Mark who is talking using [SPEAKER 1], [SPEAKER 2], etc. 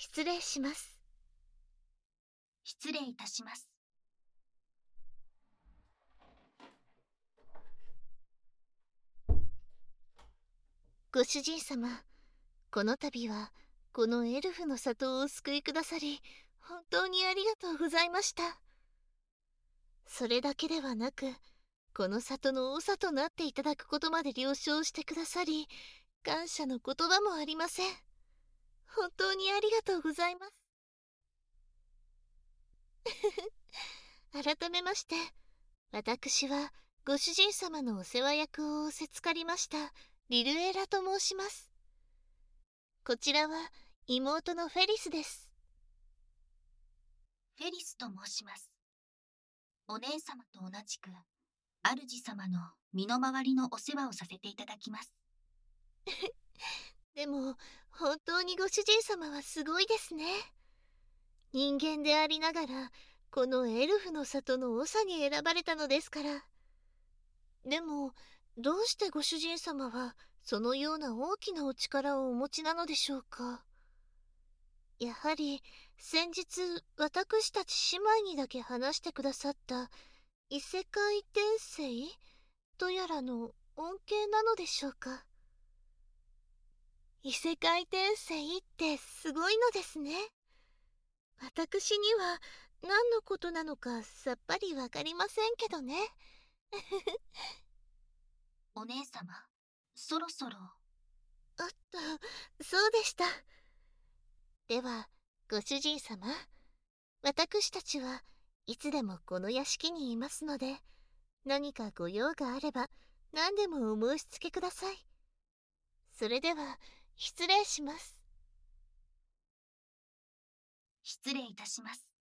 [SPEAKER 1] 失礼します。
[SPEAKER 2] 失礼いたします。
[SPEAKER 1] ご主人様、この度はこのエルフの里をお救いくださり、本当にありがとうございました。それだけではなく、この里の長となっていただくことまで了承してくださり、感謝の言葉もありません。本当にありがとうございます。改めまして、私はご主人様のお世話役を仰せつかりましたリルエラと申します。こちらは妹のフェリスです。
[SPEAKER 2] フェリスと申します。お姉様と同じく、主様の身の回りのお世話をさせていただきます。
[SPEAKER 1] でも、本当にご主人様はすごいですね。人間でありながら、このエルフの里の長に選ばれたのですから。でも、どうしてご主人様は、そのような大きなお力をお持ちなのでしょうか。やはり、先日、私たち姉妹にだけ話してくださった、異世界転生とやらの恩恵なのでしょうか。異世界転生ってすごいのですね。私には何のことなのかさっぱりわかりませんけどね。
[SPEAKER 2] お姉様、そろそろ。
[SPEAKER 1] おっと、そうでした。では、ご主人様、私たちはいつでもこの屋敷にいますので、何かご用があれば何でもお申し付けください。それでは、失礼します。
[SPEAKER 2] 失礼いたします。